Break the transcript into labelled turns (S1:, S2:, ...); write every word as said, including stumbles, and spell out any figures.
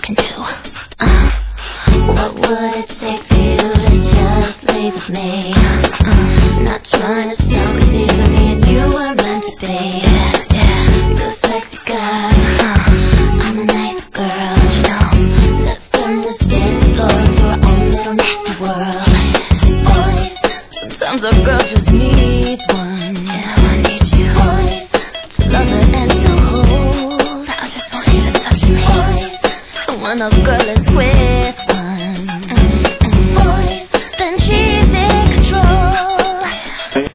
S1: can do. Uh, what would it take for you to just leave with me? Uh, not trying to sound crazy, but me and you were meant to be. Yeah, yeah. Real sexy guy. Uh, I'm a nice girl, but you know, let's turn this dance floor into our own little nasty world. Boys, sometimes a girl just needs one. Yeah, I need you. Boys, to love her and to hold. I just want you to touch me. Boys, when a girl is with